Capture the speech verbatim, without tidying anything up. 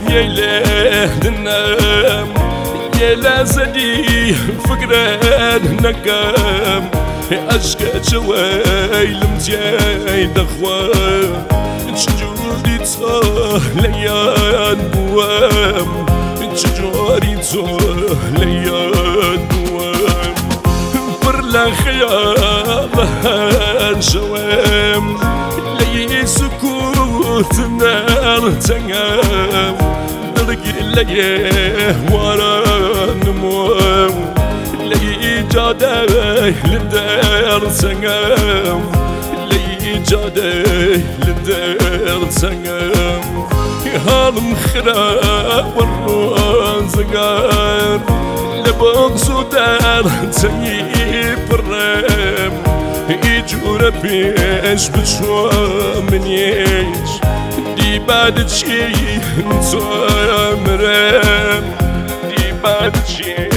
يلي دنام يلا زدي فقران نقام أشكى جواي لمتياي دخوان تجوري تهليان بوام تجوري تهليان بوام برلا خيالان شوام لي سكوت نار تنام درقي لي ورا نموام لي جادي للدار سنام لي جادي للدار سنام هالم خراب والروان زقار لبغسو دار تنيب الرام يجور بيش بشوى من يش دي بعد شي نتوى مرام دي بعد شي